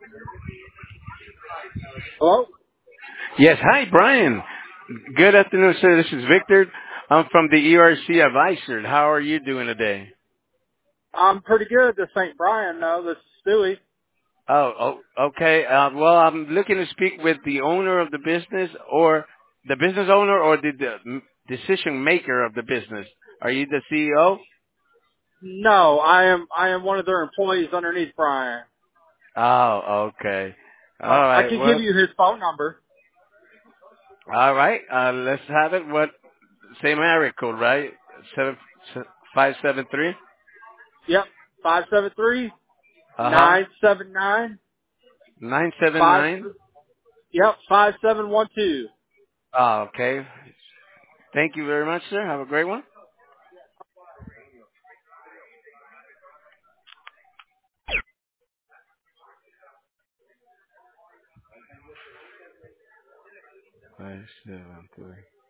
Hello? Yes, hi, Brian. Good afternoon, sir. This is Victor. I'm from the ERC Advisor. How are you doing today? I'm pretty good. This ain't Brian, no. This is Stewie. Okay. Well, I'm looking to speak with the owner of the business, or the business owner, or the decision maker of the business. Are you the CEO? No, I am one of their employees underneath Brian. Oh, okay. All I right. can give Well, you his phone number. all right. Let's have it. What? Same area code, right? 7573. Yep. 573 Uh huh. 979 5. 979. Yep, 5712. Oh, okay. Thank you very much, sir. Have a great one. 573.